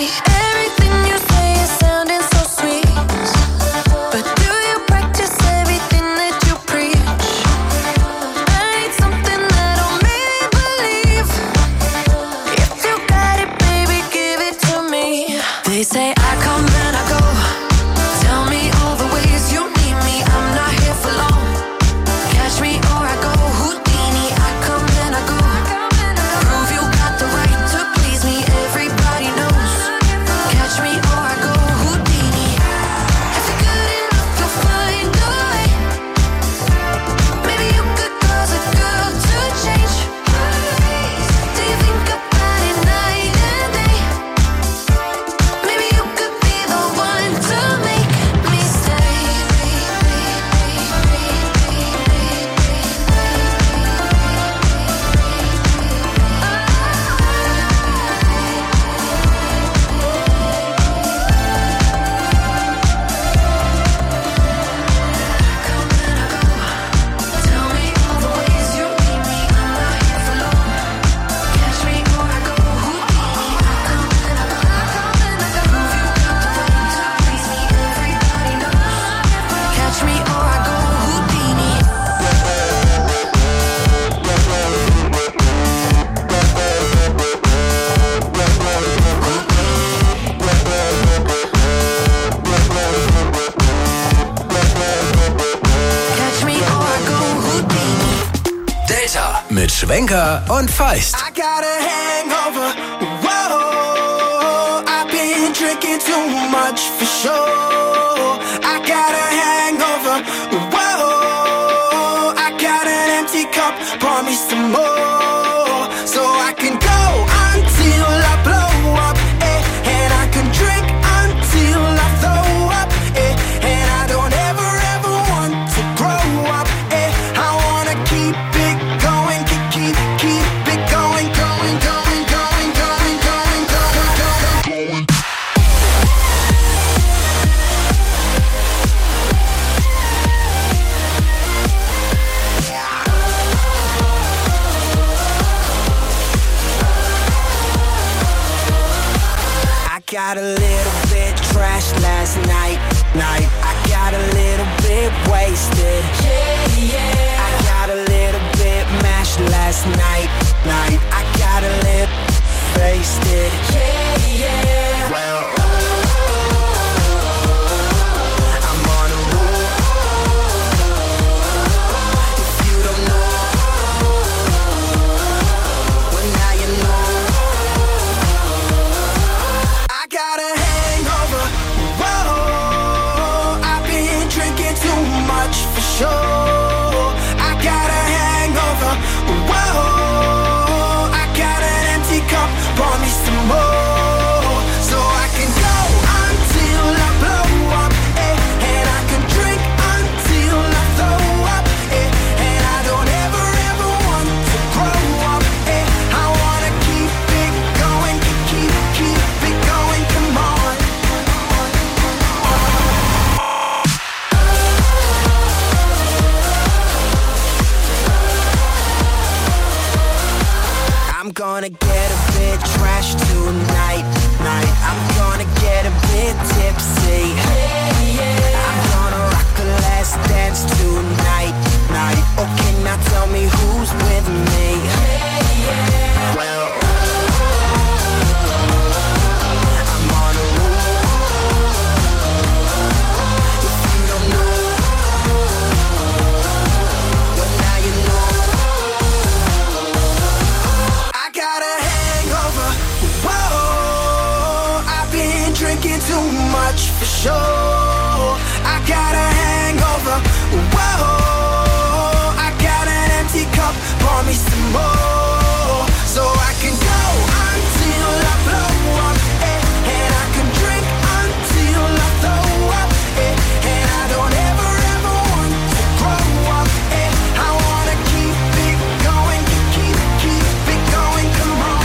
Schwenker und Feist. I got a hangover, whoa, I've been drinking too much for sure. I got a hangover, whoa, I got an empty cup, pour me some more. So I can go until I blow up, and I can drink until I throw up, and I don't ever want to grow up, I wanna keep it going, keep it going, going, going, going, going, going, going, going. I got a little bit trashed last night. I got a little bit wasted. I got a little bit mashed last night. I got a little wasted. Well, I'm on a roll. If you don't know, well now you know. I got a hangover, whoa, I've been drinking too much for sure. I got a hangover, whoa, I got an empty cup, pour me some more. So I can go until I blow up, and I can drink until I throw up, and I don't ever want to grow up, I wanna keep it going, keep it going, come on. I'm gonna get a bit trashed tonight. I'm gonna get a bit tipsy. I'm gonna rock the last dance tonight. Okay, now tell me who's with me. Well, I'm on a roll. If you don't know, well now you know. I got a hangover, whoa, I've been drinking too much for sure. I got a hangover, whoa, I got an empty cup, pour me some more. So I can go until I blow up, and I can drink until I throw up, and I don't ever want to grow up, I wanna keep it going, keep it going, come on.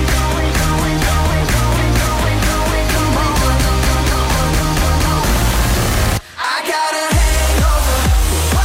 Come on. I got a hangover,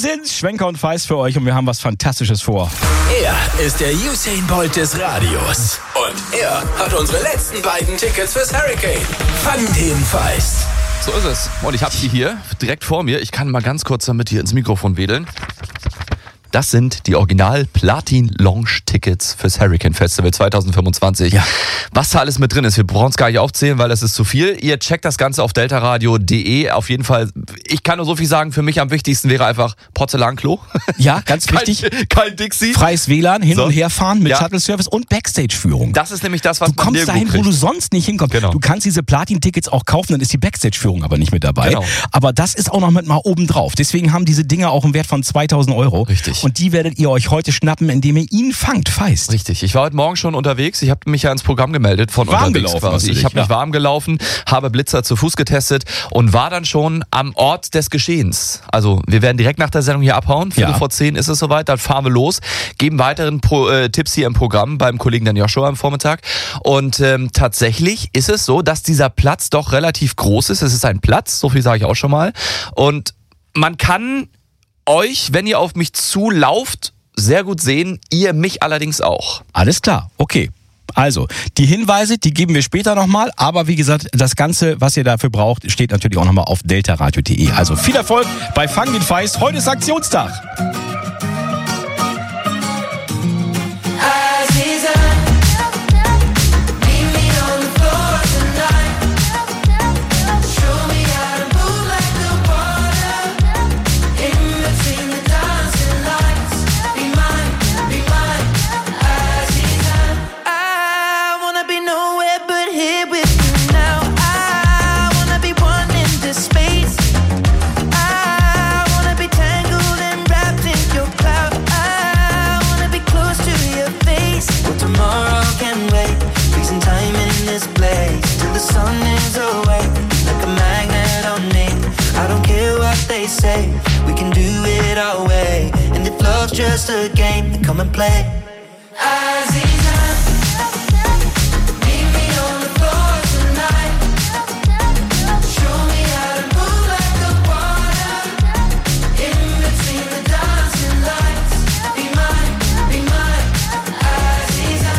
sind Schwenker und Feist für euch und wir haben was Fantastisches vor. Er ist der Usain Bolt des Radios. Und er hat unsere letzten beiden Tickets fürs Hurricane. Fang den Feist. So ist es. Und ich habe sie hier direkt vor mir. Ich kann mal ganz kurz damit hier ins Mikrofon wedeln. Das sind die Original-Platin-Lounge-Tickets fürs Hurricane Festival 2025. Ja. Was da alles mit drin ist, wir brauchen es gar nicht aufzählen, weil das ist zu viel. Ihr checkt das Ganze auf deltaradio.de. Auf jeden Fall, ich kann nur so viel sagen, für mich am wichtigsten wäre einfach Porzellanklo. Ja, ganz wichtig. Kein Dixie. Freies WLAN, hin So. und her fahren mit Ja. Shuttle-Service und Backstage-Führung. Das ist nämlich das, was Du man kommst dahin, nirgendwo wo du kriegt. sonst nicht hinkommst. Genau. Du kannst diese Platin-Tickets auch kaufen, dann ist die Backstage-Führung aber nicht mit dabei. Genau. Aber das ist auch noch mit mal oben drauf. Deswegen haben diese Dinger auch einen Wert von 2.000 €. Richtig. Und die werdet ihr euch heute schnappen, indem ihr ihn fangt, Feist. Richtig. Ich war heute Morgen schon unterwegs. Ich habe mich ja ins Programm gemeldet von Warm unterwegs gelaufen hast quasi. du Ich dich, habe mich ja. warm gelaufen, habe Blitzer zu Fuß getestet und war dann schon am Ort des Geschehens. Also wir werden direkt nach der Sendung hier abhauen. 9:45 ist es soweit. Dann fahren wir los, geben weiteren Tipps hier im Programm beim Kollegen Dan Joshua am Vormittag. Und tatsächlich ist es so, dass dieser Platz doch relativ groß ist. Es ist ein Platz, so viel sage ich auch schon mal. Und man kann euch, wenn ihr auf mich zulauft, sehr gut sehen, ihr mich allerdings auch. Alles klar, okay. Also, die Hinweise, die geben wir später nochmal, aber wie gesagt, das Ganze, was ihr dafür braucht, steht natürlich auch nochmal auf deltaradio.de. Also viel Erfolg bei Fang den Feist. Heute ist Aktionstag. Say we can do it our way, and if love's just a game, then come and play. Aziza, meet me on the floor tonight. Show me how to move like the water in between the dancing lights. Be mine, Aziza.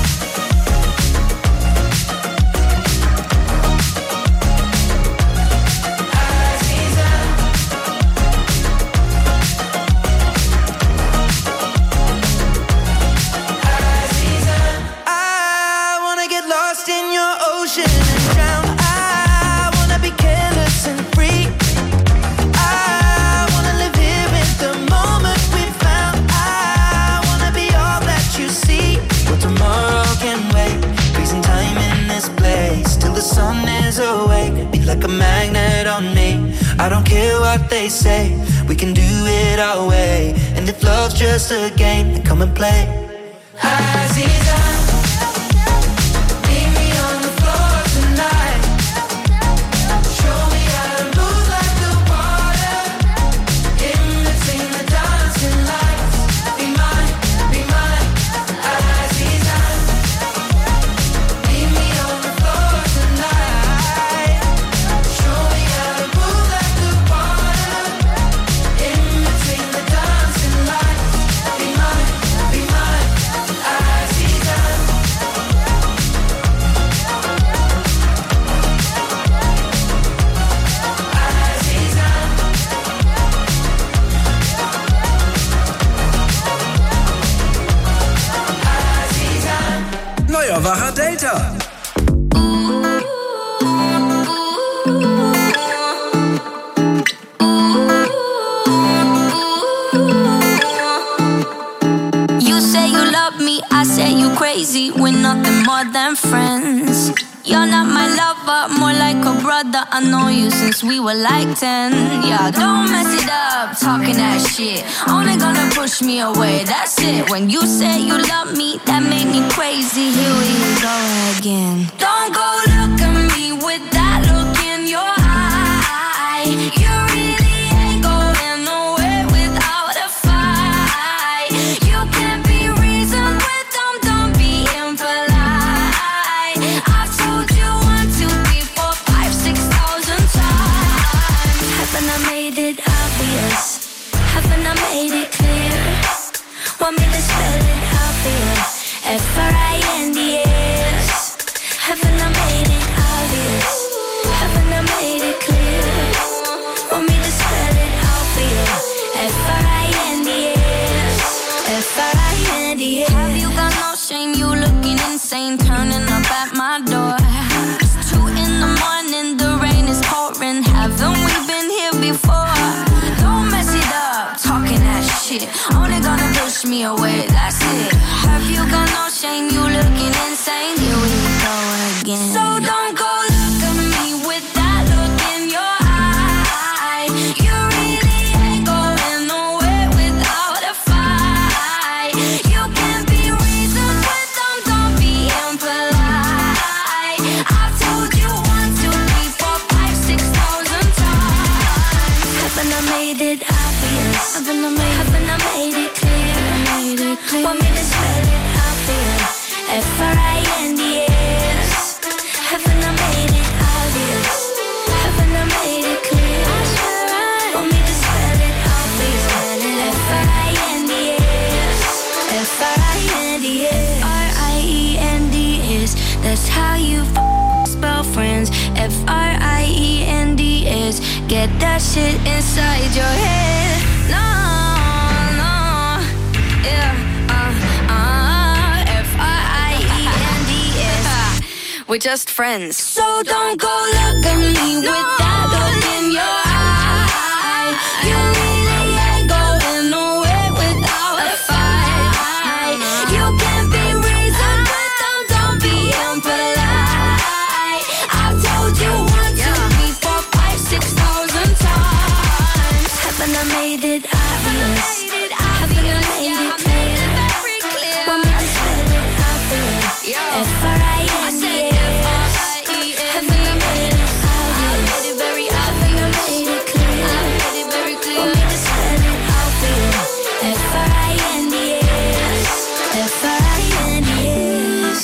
Like a magnet on me. I don't care what they say, we can do it our way. And if love's just a game, then come and play. Aziza, meet me on the floor tonight. Show me how to move like the water in between the dancing lights. Be mine, Aziza. Meet me on the floor tonight. Show me how to move like the water in between the dancing lights. Be mine, Aziza. Neuer wacher Delta. You say you love me, I say you crazy. We're nothing more than friends. You're not my lover, more like a brother. I know you since we were like 10. Yeah, don't mess it up, talking that shit. Only gonna push me away, that's it. When you say you love me, that made me crazy. Here we go again. Don't go look at me with that look in your eye. You really ain't going nowhere without a fight. You can't be reasoned with, don't be impolite. I've told you 1, 2, 3, 4, 5, 6,000 times. Haven't I made it obvious? Haven't I get that shit inside your head. No, yeah, F-R-I-E-N-D-S. We're just friends. So don't go look at me with that look in your eye. You really ain't going nowhere without a fight. You can be reasoned, but don't be impolite. I've told you 1, 2, 3, 4, 5, 6,000 times. Haven't I made it obvious? Haven't I made it clear? Want me to spell it out there? F-R-I-N-D-S. Haven't I made it obvious? Haven't I made it clear? Want me to spell it out there? F-R-I-N-D-S. F-R-I-N-D-S.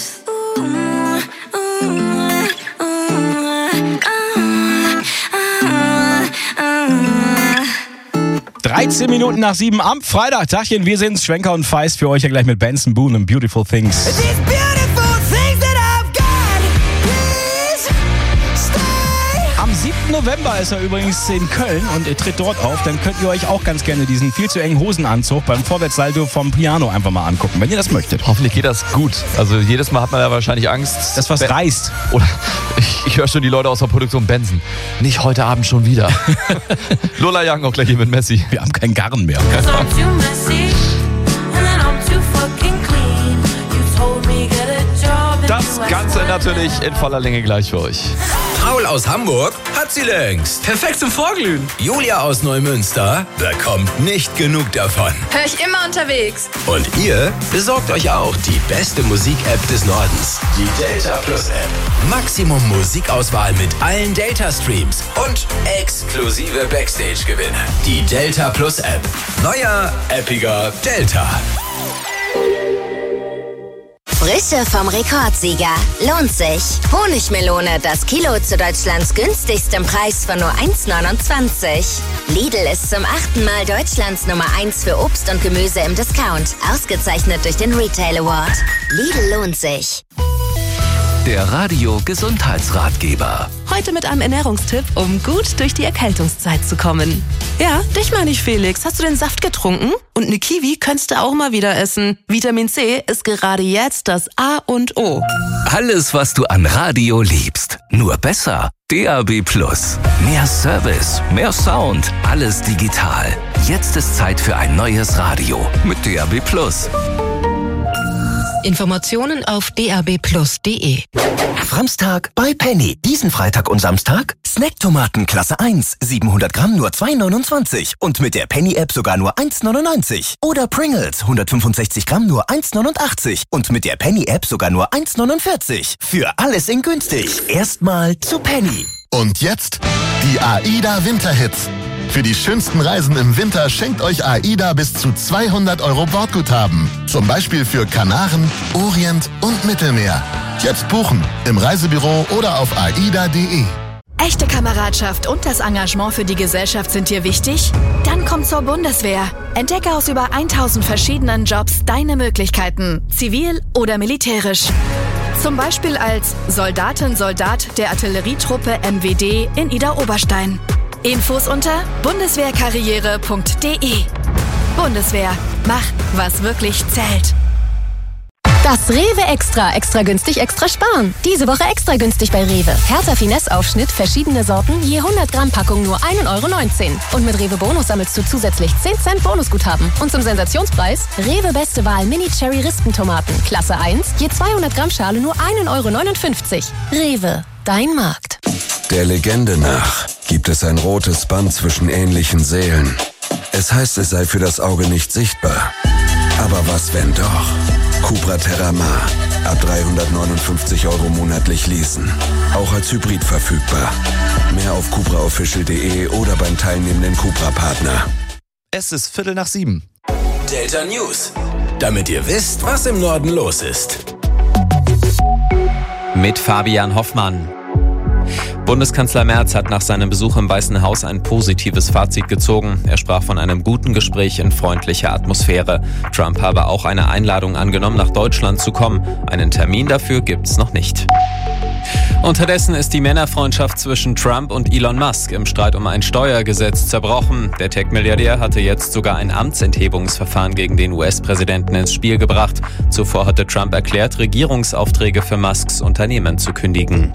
13 Minuten nach 7 am Freitag. Tagchen, wir sind's, Schwenker und Feist für euch ja gleich mit Benson Boone und Beautiful Things. These beautiful things that I've got, please stay. Am 7. November ist er übrigens in Köln und er tritt dort auf. Dann könnt ihr euch auch ganz gerne diesen viel zu engen Hosenanzug beim Vorwärtssalto vom Piano einfach mal angucken, wenn ihr das möchtet. Hoffentlich geht das gut. Also jedes Mal hat man ja wahrscheinlich Angst. Das was reißt. Oder ich höre schon die Leute aus der Produktion Benson. Nicht heute Abend schon wieder. Lola Young auch gleich hier mit Messi. Wir haben kein Garn mehr. Das Ganze natürlich in voller Länge gleich für euch. Paul aus Hamburg hat sie längst. Perfekt zum Vorglühen. Julia aus Neumünster bekommt nicht genug davon. Hör ich immer unterwegs. Und ihr besorgt euch auch die beste Musik-App des Nordens. Die Delta Plus App. Maximum Musikauswahl mit allen Delta-Streams und exklusive Backstage-Gewinne. Die Delta Plus App. Neuer, appiger Delta. Frische vom Rekordsieger. Lohnt sich. Honigmelone, das Kilo zu Deutschlands günstigstem Preis von nur 1,29. Lidl ist zum 8. Mal Deutschlands Nummer 1 für Obst und Gemüse im Discount. Ausgezeichnet durch den Retail Award. Lidl lohnt sich. Der Radio-Gesundheitsratgeber. Heute mit einem Ernährungstipp, um gut durch die Erkältungszeit zu kommen. Ja, dich meine ich, Felix. Hast du den Saft getrunken? Und eine Kiwi könntest du auch mal wieder essen. Vitamin C ist gerade jetzt das A und O. Alles, was du an Radio liebst. Nur besser. DAB+. Mehr Service, mehr Sound, alles digital. Jetzt ist Zeit für ein neues Radio mit DAB+. Informationen auf dabplus.de. Framstag bei Penny. Diesen Freitag und Samstag Snacktomaten Klasse 1. 700 Gramm nur 2,29. Und mit der Penny-App sogar nur 1,99. Oder Pringles 165 Gramm nur 1,89. Und mit der Penny-App sogar nur 1,49. Für alles in günstig. Erstmal zu Penny. Und jetzt die AIDA Winterhits. Für die schönsten Reisen im Winter schenkt euch AIDA bis zu 200 € Bordguthaben. Zum Beispiel für Kanaren, Orient und Mittelmeer. Jetzt buchen im Reisebüro oder auf aida.de. Echte Kameradschaft und das Engagement für die Gesellschaft sind dir wichtig? Dann komm zur Bundeswehr. Entdecke aus über 1000 verschiedenen Jobs deine Möglichkeiten, zivil oder militärisch. Zum Beispiel als Soldatin, Soldat der Artillerietruppe MWD in Idar-Oberstein. Infos unter bundeswehrkarriere.de. Bundeswehr. Mach, was wirklich zählt. Das Rewe Extra. Extra günstig, extra sparen. Diese Woche extra günstig bei Rewe. Hertha Finesse-Aufschnitt, verschiedene Sorten, je 100 Gramm Packung nur 1,19 €. Und mit Rewe Bonus sammelst du zusätzlich 10 Cent Bonusguthaben. Und zum Sensationspreis Rewe Beste Wahl Mini-Cherry-Rispentomaten. Klasse 1, je 200 Gramm Schale nur 1,59 €. Rewe, dein Markt. Der Legende nach gibt es ein rotes Band zwischen ähnlichen Seelen. Es heißt, es sei für das Auge nicht sichtbar. Aber was, wenn doch? Cupra Terramar. Ab 359 € monatlich leasen. Auch als Hybrid verfügbar. Mehr auf cupraofficial.de oder beim teilnehmenden Cupra-Partner. Es ist 6:15. Delta News. Damit ihr wisst, was im Norden los ist. Mit Fabian Hoffmann. Bundeskanzler Merz hat nach seinem Besuch im Weißen Haus ein positives Fazit gezogen. Er sprach von einem guten Gespräch in freundlicher Atmosphäre. Trump habe auch eine Einladung angenommen, nach Deutschland zu kommen. Einen Termin dafür gibt's noch nicht. Unterdessen ist die Männerfreundschaft zwischen Trump und Elon Musk im Streit um ein Steuergesetz zerbrochen. Der Tech-Milliardär hatte jetzt sogar ein Amtsenthebungsverfahren gegen den US-Präsidenten ins Spiel gebracht. Zuvor hatte Trump erklärt, Regierungsaufträge für Musks Unternehmen zu kündigen.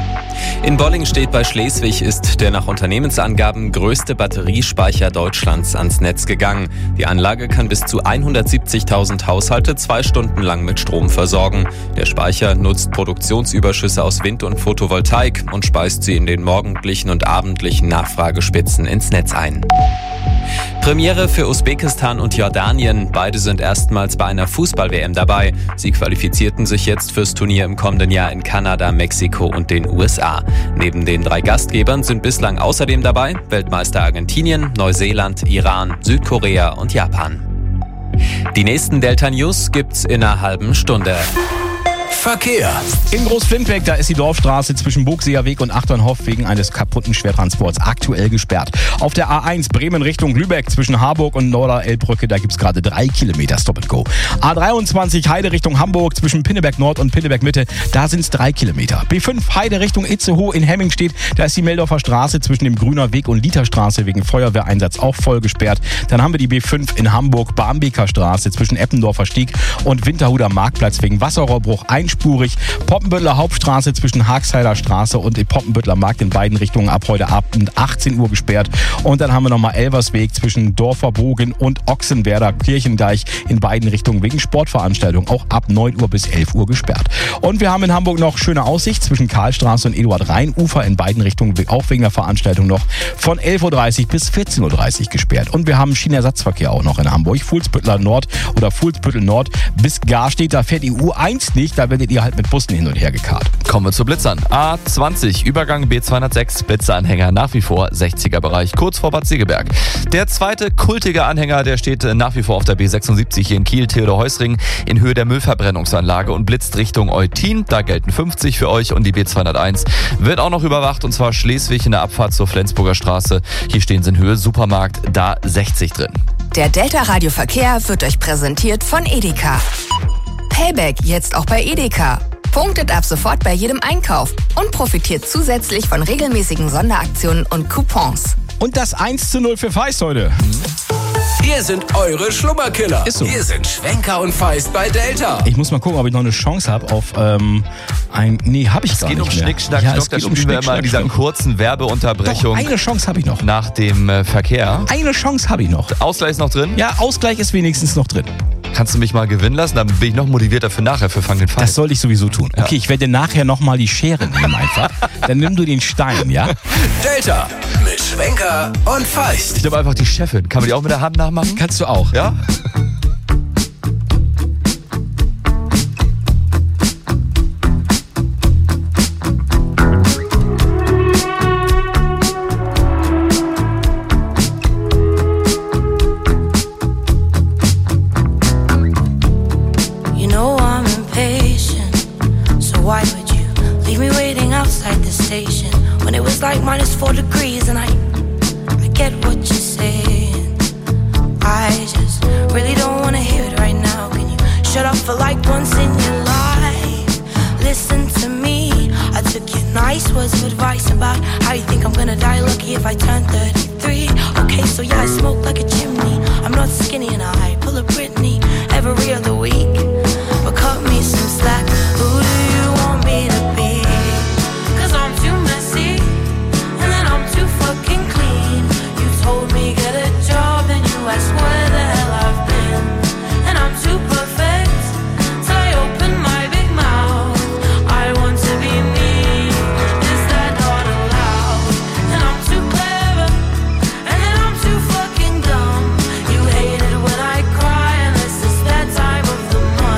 In Bollingstedt bei Schleswig ist der nach Unternehmensangaben größte Batteriespeicher Deutschlands ans Netz gegangen. Die Anlage kann bis zu 170.000 Haushalte 2 Stunden lang mit Strom versorgen. Der Speicher nutzt Produktionsüberschüsse aus Wind und Photovoltaik und speist sie in den morgendlichen und abendlichen Nachfragespitzen ins Netz ein. Premiere für Usbekistan und Jordanien. Beide sind erstmals bei einer Fußball-WM dabei. Sie qualifizierten sich jetzt fürs Turnier im kommenden Jahr in Kanada, Mexiko und den USA. Neben den 3 Gastgebern sind bislang außerdem dabei Weltmeister Argentinien, Neuseeland, Iran, Südkorea und Japan. Die nächsten Delta News gibt's in einer halben Stunde. Verkehr. In Großflimpbeck, da ist die Dorfstraße zwischen Burgseer Weg und Achternhof wegen eines kaputten Schwertransports aktuell gesperrt. Auf der A1 Bremen Richtung Lübeck zwischen Harburg und Norder-Elbbrücke, da gibt's gerade 3 Kilometer Stop and Go. A23 Heide Richtung Hamburg zwischen Pinneberg Nord und Pinneberg Mitte, da sind's 3 Kilometer. B5 Heide Richtung Itzehoe in Hemmingstedt, da ist die Meldorfer Straße zwischen dem Grüner Weg und Literstraße wegen Feuerwehreinsatz auch voll gesperrt. Dann haben wir die B5 in Hamburg Barmbeker Straße zwischen Eppendorfer Stieg und Winterhuder Marktplatz wegen Wasserrohrbruch einspurig. Poppenbütteler Hauptstraße zwischen Haagseider Straße und dem Poppenbütteler Markt in beiden Richtungen ab heute Abend 18 Uhr gesperrt. Und dann haben wir nochmal Elversweg zwischen Dorferbogen und Ochsenwerder Kirchendeich in beiden Richtungen wegen Sportveranstaltungen auch ab 9 Uhr bis 11 Uhr gesperrt. Und wir haben in Hamburg noch schöne Aussicht zwischen Karlstraße und Eduard-Rhein-Ufer in beiden Richtungen auch wegen der Veranstaltung noch von 11.30 Uhr bis 14.30 Uhr gesperrt. Und wir haben Schienenersatzverkehr auch noch in Hamburg. Fuhlsbüttel Nord oder Fuhlsbüttel Nord bis Garstedt, da fährt die U1 nicht, da werdet ihr halt mit Bussen hin und her gekarrt. Kommen wir zu Blitzern. A20, Übergang B206, Blitzeranhänger nach wie vor 60er-Bereich, kurz vor Bad Segeberg. Der zweite kultige Anhänger, der steht nach wie vor auf der B76 hier in Kiel, Theodor-Heuss-Ring, in Höhe der Müllverbrennungsanlage und blitzt Richtung Eutin. Da gelten 50 für euch und die B201 wird auch noch überwacht, und zwar Schleswig in der Abfahrt zur Flensburger Straße. Hier stehen sie in Höhe Supermarkt, da 60 drin. Der Delta Radio Verkehr wird euch präsentiert von Edeka. Payback jetzt auch bei Edeka. Punktet ab sofort bei jedem Einkauf und profitiert zusätzlich von regelmäßigen Sonderaktionen und Coupons. Und das 1:0 für Feist heute. Hier sind eure Schlummerkiller. Ist so. Hier sind Schwenker und Feist bei Delta. Ich muss mal gucken, ob ich noch eine Chance habe auf ein... Nee, habe ich gar nicht mehr. Es geht um Schnick, Schnack, Schnuck. Da spielen wir immer in dieser kurzen Werbeunterbrechung. Doch, eine Chance habe ich noch. Nach dem Verkehr. Eine Chance habe ich noch. Ausgleich ist noch drin? Ja, Ausgleich ist wenigstens noch drin. Kannst du mich mal gewinnen lassen? Dann bin ich noch motivierter für nachher, für Fang den Fall. Das sollte ich sowieso tun. Ja. Okay, ich werde nachher nochmal die Schere nehmen einfach. Dann nimm du den Stein, ja? Delta mit Schwenker und Feist. Ich glaube einfach die Chefin. Kann man die auch mit der Hand nachmachen? Kannst du auch. Ja? Like -4 degrees and I get what you're saying. I just really don't wanna hear it right now. Can you shut up for like once in your life? Listen to me. I took your nice words of advice about how you think I'm gonna die lucky if I turn 33. Okay, so yeah, I smoke like a chimney. I'm not skinny and I pull a Britney every other week. But cut me some slack. Who do you want me to be? 'Cause I'm too messy. Too fucking clean. You told me get a job and you asked where the hell I've been. And I'm too perfect, so I open my big mouth. I want to be me, is that not allowed? And I'm too clever, and then I'm too fucking dumb. You hate it when I cry unless it's that time of the month.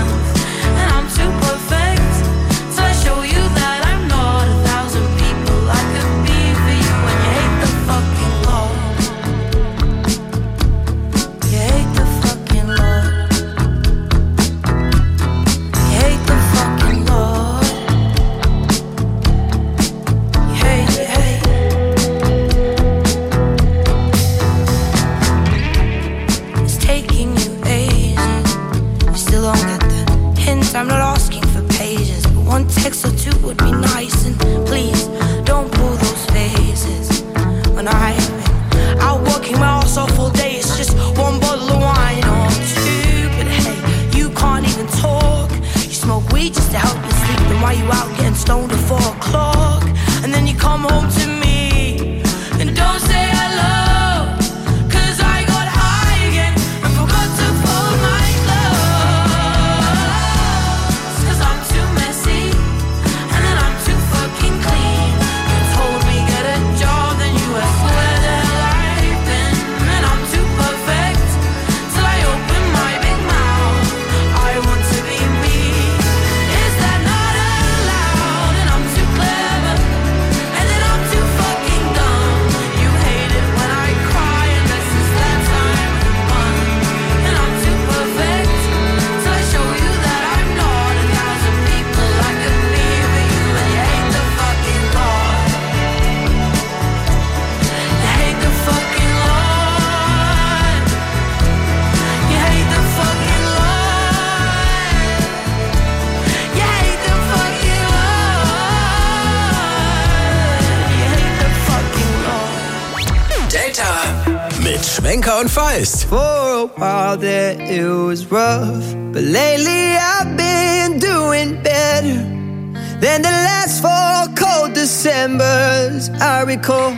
Schwenker und Feist. For a while there it was rough, but lately I've been doing better than the last 4 cold Decembers I recall.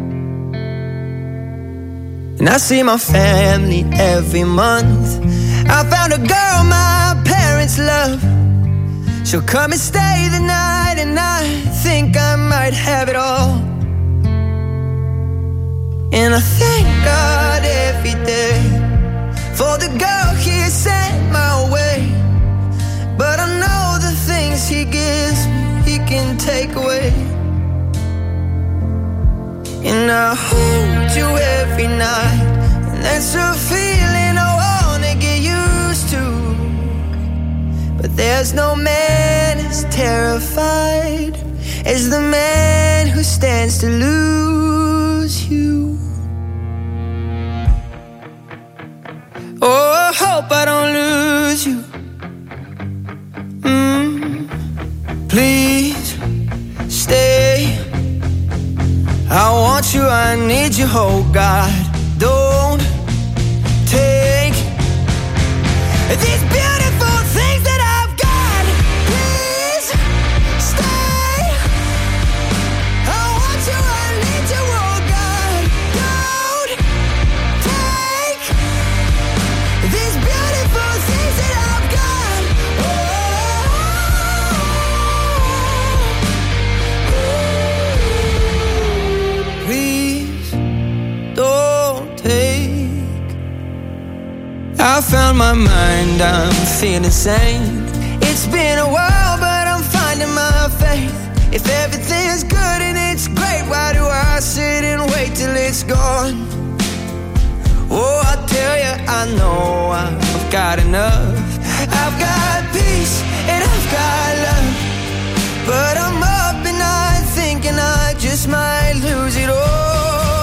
And I see my family every month. I found a girl my parents love. She'll come and stay the night, and I think I might have it all. And I thank God every day for the girl He sent my way. But I know the things He gives me, He can take away. And I hold you every night, and that's a feeling I wanna get used to. But there's no man as terrified as the man who stands to lose you. Oh, I hope I don't lose you. Please stay. I want you, I need you, oh God. Don't take these beautiful things that I've got. Please stay. I want you, I need you, oh God. Don't take these beautiful things that I've got. Please don't take. I found my mind, I'm feeling sane. It's been a while, but I'm finding my faith. If everything's good and it's great, why do I sit and wait till it's gone? Oh, I tell you, I know I've got enough. I've got peace and I've got love, but I'm up at night thinking I just might lose it all.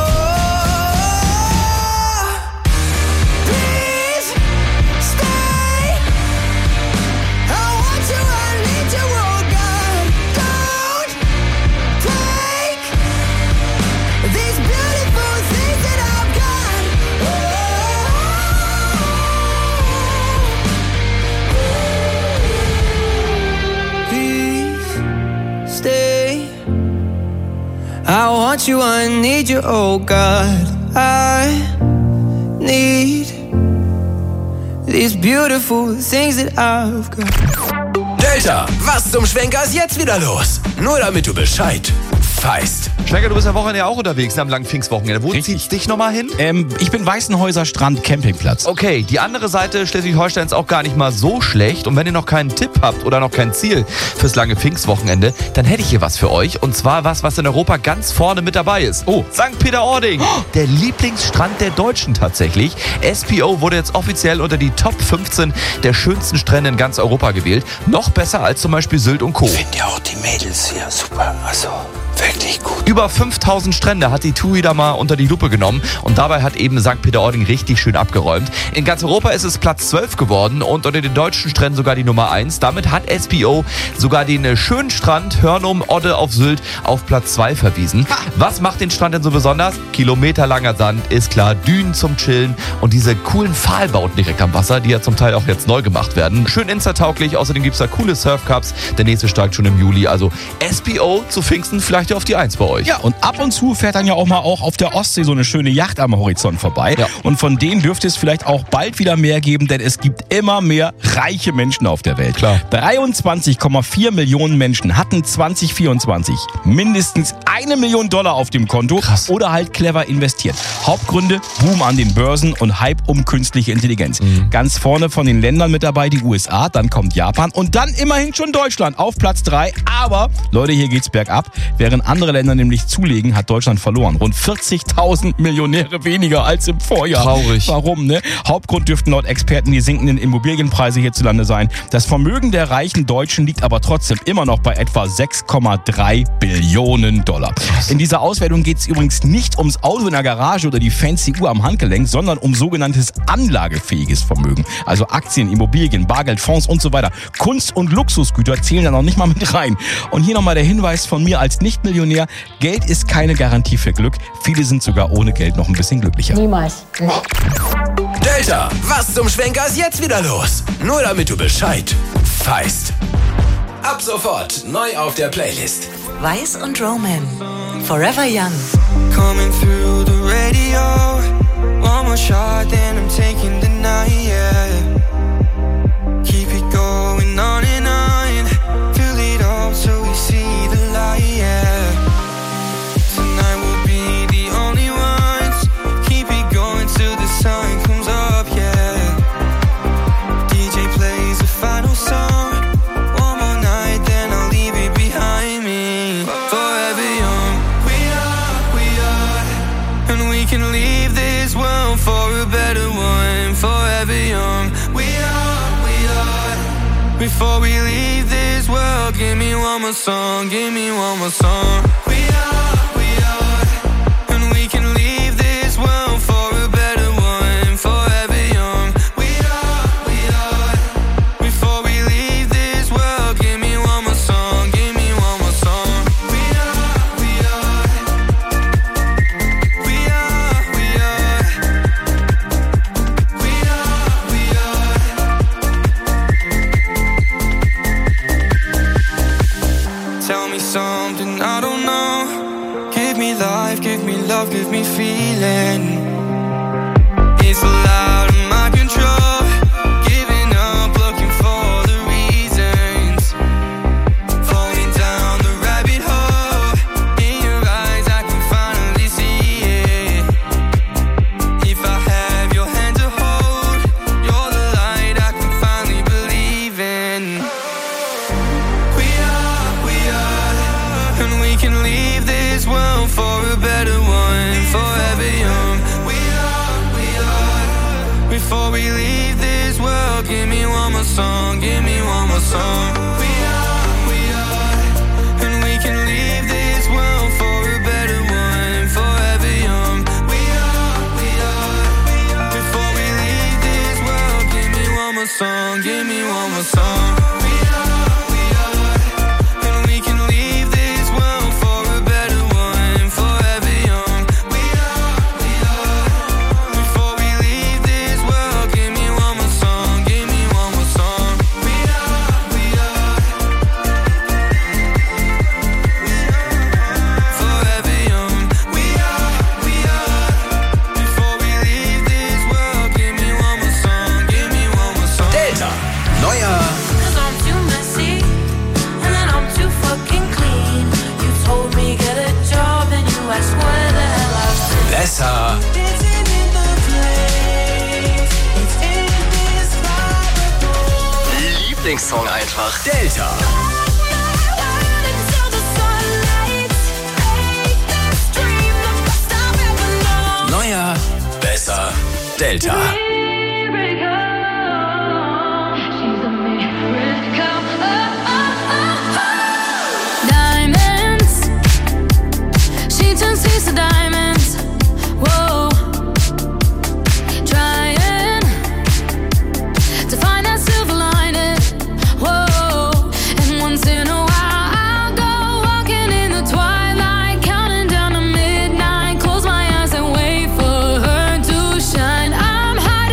I want you, I need you, oh God. I need these beautiful things that I've got. Delta, was zum Schwenker ist jetzt wieder los? Nur damit du Bescheid weißt. Schwenker, du bist am Wochenende ja auch unterwegs am langen Pfingstwochenende. Wo zieht's dich nochmal hin? Ich bin Weißenhäuser Strand Campingplatz. Okay, die andere Seite Schleswig-Holsteins auch gar nicht mal so schlecht. Und wenn ihr noch keinen Tipp habt oder noch kein Ziel fürs lange Pfingstwochenende, dann hätte ich hier was für euch. Und zwar was in Europa ganz vorne mit dabei ist. Oh, St. Peter-Ording. Der Lieblingsstrand der Deutschen tatsächlich. SPO wurde jetzt offiziell unter die Top 15 der schönsten Strände in ganz Europa gewählt. Noch besser als zum Beispiel Sylt und Co. Ich finde ja auch die Mädels hier super. Also wirklich gut. Über 5000 Strände hat die TUI da mal unter die Lupe genommen und dabei hat eben St. Peter-Ording richtig schön abgeräumt. In ganz Europa ist es Platz 12 geworden und unter den deutschen Stränden sogar die Nummer 1. Damit hat SPO sogar den schönen Strand Hörnum, Odde auf Sylt auf Platz 2 verwiesen. Was macht den Strand denn so besonders? Kilometerlanger Sand, ist klar, Dünen zum Chillen und diese coolen Pfahlbauten direkt am Wasser, die ja zum Teil auch jetzt neu gemacht werden. Schön insta-tauglich, außerdem gibt es da coole Surfcups. Der nächste steigt schon im Juli, also SPO zu Pfingsten vielleicht auf die 1 bei euch. Ja, und ab und zu fährt dann ja auch mal auf der Ostsee so eine schöne Yacht am Horizont vorbei. Ja. Und von denen dürfte es vielleicht auch bald wieder mehr geben, denn es gibt immer mehr reiche Menschen auf der Welt. Klar. 23,4 Millionen Menschen hatten 2024 mindestens $1 Million auf dem Konto. Krass. Oder halt clever investiert. Hauptgründe: Boom an den Börsen und Hype um künstliche Intelligenz. Ganz vorne von den Ländern mit dabei die USA, dann kommt Japan und dann immerhin schon Deutschland auf Platz 3. Aber, Leute, hier geht's bergab. Während andere Länder nämlich zulegen, hat Deutschland verloren. Rund 40.000 Millionäre weniger als im Vorjahr. Traurig. Warum, ne? Hauptgrund dürften laut Experten die sinkenden Immobilienpreise hierzulande sein. Das Vermögen der reichen Deutschen liegt aber trotzdem immer noch bei etwa 6,3 Billionen Dollar. In dieser Auswertung geht es übrigens nicht ums Auto in der Garage oder die fancy Uhr am Handgelenk, sondern um sogenanntes anlagefähiges Vermögen. Also Aktien, Immobilien, Bargeld, Fonds und so weiter. Kunst- und Luxusgüter zählen da noch nicht mal mit rein. Und hier nochmal der Hinweis von mir als nicht nicht Millionär. Geld ist keine Garantie für Glück. Viele sind sogar ohne Geld noch ein bisschen glücklicher. Niemals. Nee. Delta, was zum Schwenker ist jetzt wieder los? Nur damit du Bescheid weißt. Ab sofort neu auf der Playlist. Weiß und Roman. Forever Young. Coming through the radio. One more shot, then I'm taking the night, yeah. Keep it going on and on. Fill it up so we see the light, yeah. Tonight we'll be the only ones. Keep it going till the sun comes up, yeah. DJ plays the final song. One more night, then I'll leave it behind me. Forever young, we are, and we can leave this world for a better one. Forever young, we are. Before we leave this world, give me one more song, give me one more song. We are, and we can leave this world for a better one. Forever young, we are. Before we leave this world, give me one more song, give me one more song. We are. Tell me something I don't know. Give me life, give me love, give me feeling. It's all out of my control. Giving up, looking for the reasons. Falling down the rabbit hole. In your eyes I can finally see it. If I have your hand to hold, you're the light I can finally believe in. And we can leave this world for a better one. Forever young, we are. Before we leave this world, give me one more song, give me one more song. We are. And we can leave this world for a better one. Forever young, we are. Before we leave this world, give me one more song, give me one more song. Besser. Lieblingssong einfach. Delta. Neuer, besser, Delta. Diamonds, she turns these to diamonds. Whoa, trying to find that silver lining. Whoa, and once in a while I'll go walking in the twilight, counting down to midnight. Close my eyes and wait for her to shine. I'm hiding.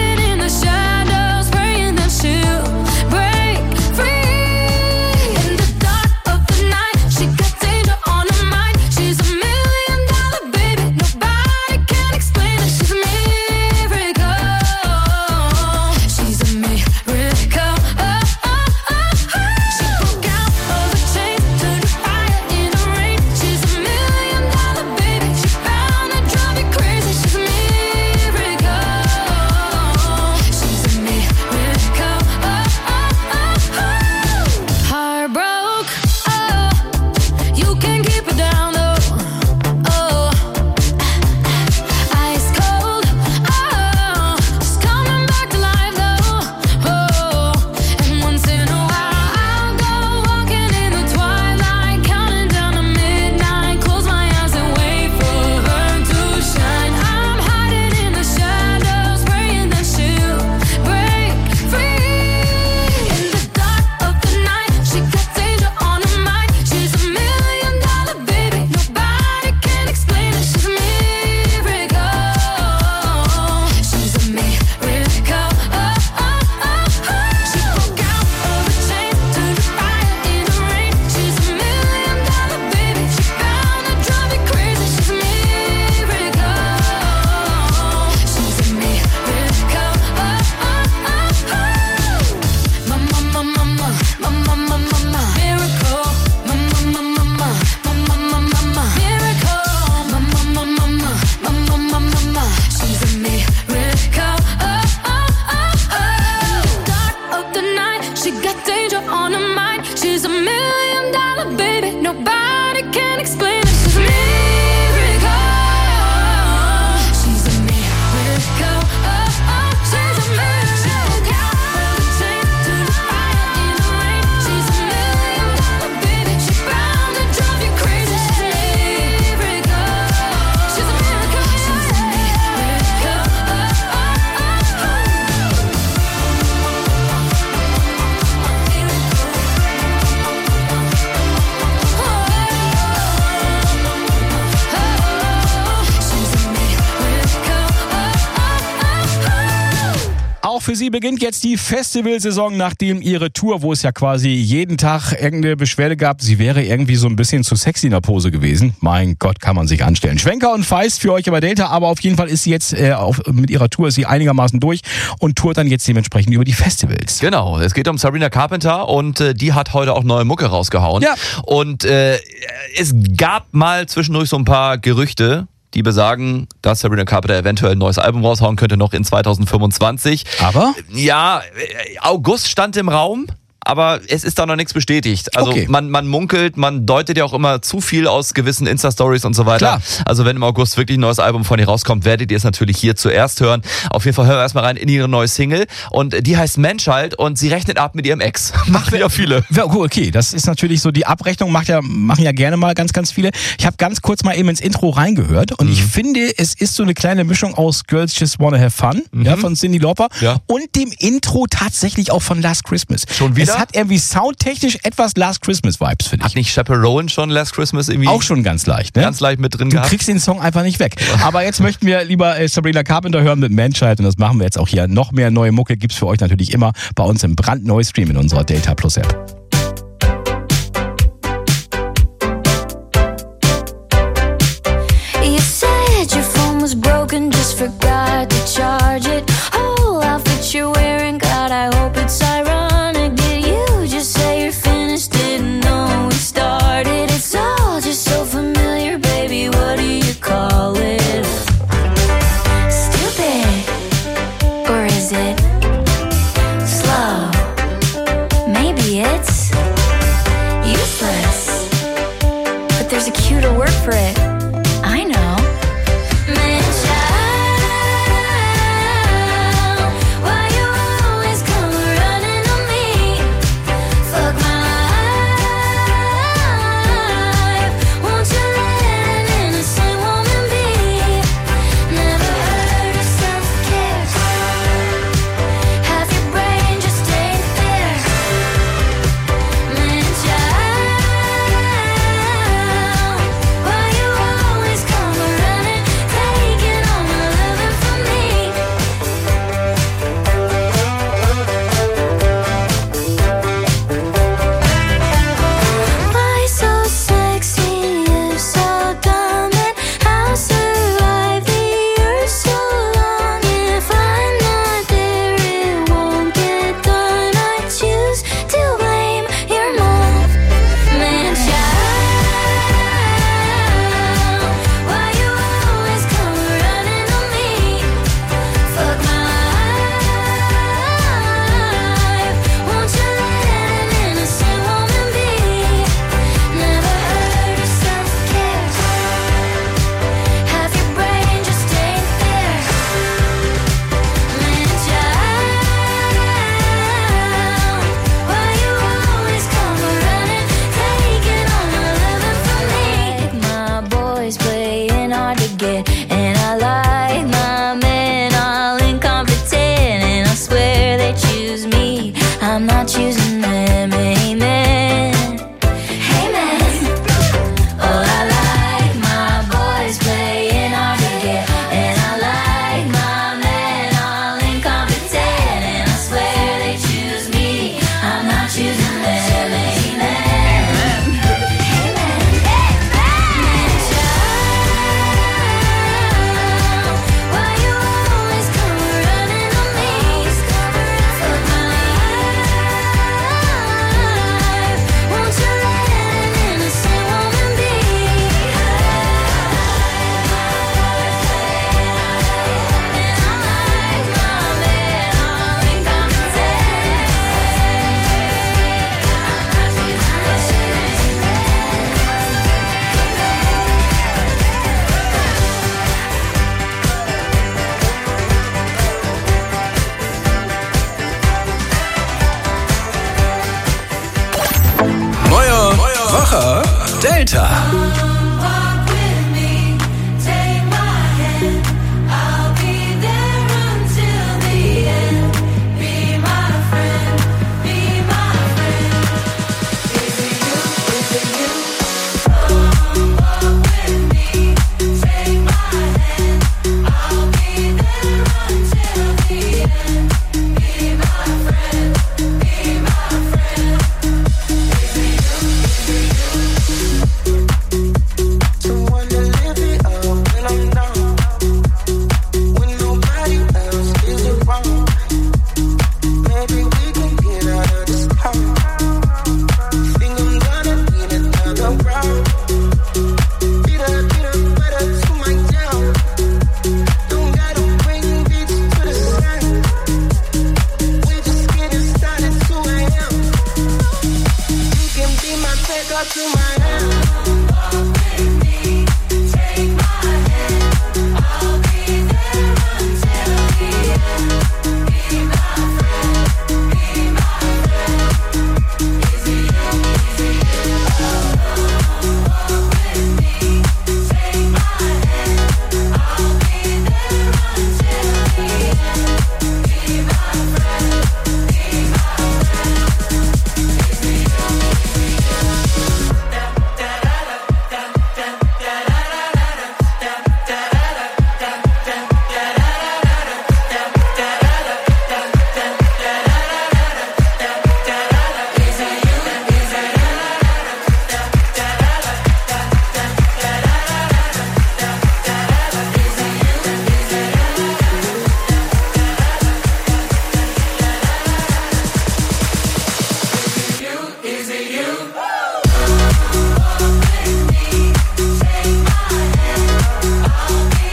für sie beginnt jetzt die Festivalsaison, nachdem ihre Tour, wo es ja quasi jeden Tag irgendeine Beschwerde gab, sie wäre irgendwie so ein bisschen zu sexy in der Pose gewesen. Mein Gott, kann man sich anstellen. Schwenker und Feist für euch über Delta, aber auf jeden Fall ist sie jetzt mit ihrer Tour ist sie einigermaßen durch und tourt dann jetzt dementsprechend über die Festivals. Genau, es geht um Sabrina Carpenter und die hat heute auch neue Mucke rausgehauen. Ja. Und es gab mal zwischendurch so ein paar Gerüchte, die besagen, dass Sabrina Carpenter eventuell ein neues Album raushauen könnte, noch in 2025. Aber? Ja, August stand im Raum. Aber es ist da noch nichts bestätigt. Also okay. man munkelt, man deutet ja auch immer zu viel aus gewissen Insta-Stories und so weiter. Klar. Also wenn im August wirklich ein neues Album von ihr rauskommt, werdet ihr es natürlich hier zuerst hören. Auf jeden Fall hören wir erstmal rein in ihre neue Single. Und die heißt Menschheit und sie rechnet ab mit ihrem Ex. Machen ja viele. Okay, das ist natürlich so, die Abrechnung machen ja gerne mal ganz, ganz viele. Ich habe ganz kurz mal eben ins Intro reingehört und ich finde, es ist so eine kleine Mischung aus Girls Just Wanna Have Fun, ja, von Cyndi Lauper und dem Intro tatsächlich auch von Last Christmas. Schon wieder? Es hat irgendwie soundtechnisch etwas Last Christmas Vibes, finde ich. Hat nicht Chaperone schon Last Christmas irgendwie? Auch schon ganz leicht, ne? Ganz leicht mit drin Du gehabt. kriegst den Song einfach nicht weg. Aber jetzt möchten wir lieber Sabrina Carpenter hören mit Menschheit und das machen wir jetzt auch hier. Noch mehr neue Mucke gibt's für euch natürlich immer bei uns im brandneuen Stream in unserer Delta Plus App. You said your phone was broken, just forgot to charge it. Whole outfit you're wearing, God, I hope it's ironic. Did you just say you're finished? Didn't know we started. It's all just so familiar, baby. What do you call it? Stupid, or is it slow? Maybe it's useless, but there's a cuter word for it. I know. Why you always come running on me? Fuck my life. Won't you let an innocent woman be? Never heard of self-care. Half your brain just ain't there. Man, child, why you always come running, taking all my loving from me? Why so sexy, you so dumb, and how survive the earth so long? If I'm not there, it won't get done. I choose to blame your mom. Man, child, why you always come running on me? Fuck my life. Won't you let an innocent woman be? Never heard of self-care. Half your brain just ain't there. Man, child, why you always come running, taking all my loving from me? My boys playing hard to get, and I like my men all incompetent, and I swear they choose me, I'm not choosing them. Amen. Amen. Oh, I like my boys playing hard to get, and I like my men all incompetent, and I swear they choose me, I'm not choosing them. Amen. Amen.